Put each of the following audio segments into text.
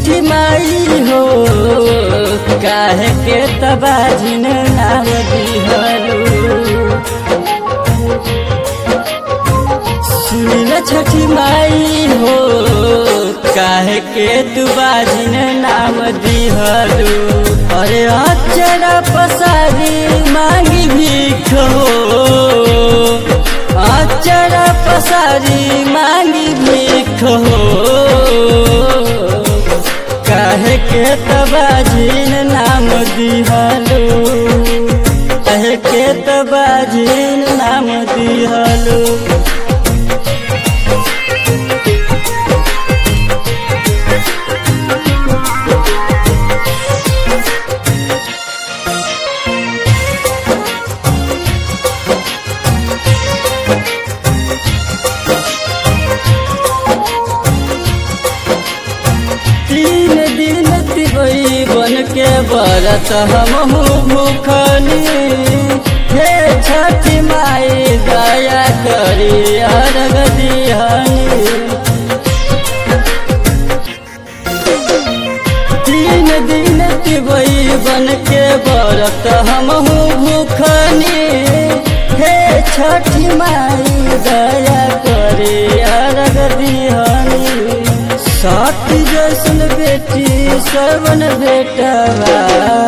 छठी माई हो काहे के तबाजिन नाम दिहलू। सुन छठी माई हो काहे के तुबाजिन नाम दिहलू। अरे अचरा पसारी मांगी भीख हो, अचरा पसारी मांगी भीख हो, काहे के तबाजिन नाम दिहलू, काहे के तबाजिन नाम दिहलू। तीन दिन तिवई बन के बरत हमहू भूखनी। हे छठी माई दया करी अर्घ दिहनी। तीन दिन तिवई बन के बरत हमहू भूखनी। हे छठी माई दया करी अर्घ दिहनी। साथी जैसन बेटी श्रवण बेटवा,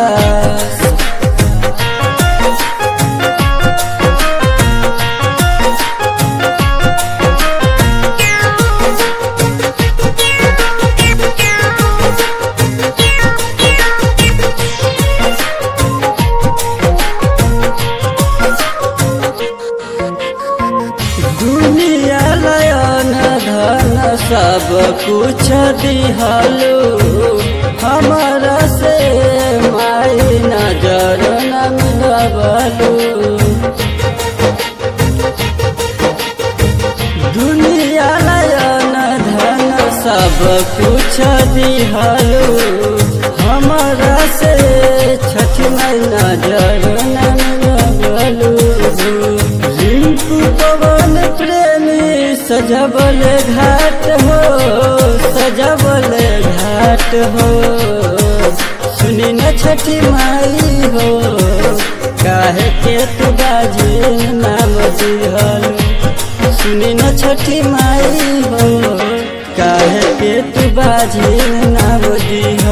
दुनिया लयन धन सब कुछ दिहलू। हमारा से माई नजर न मिलवलू। दुनिया लयन धन सब कुछ दिहलू। हमारा से छठ माई नजर न मिलवलू। रिंकू पवन प्रेमी सजबल घाट हो, सजबल घाट हो। सुनी न छठी माई हो काहे के तुबाजिन नाम दिहलू। सुनी न छठी माई हो काहे के तुबाजिन नाम दिहलू।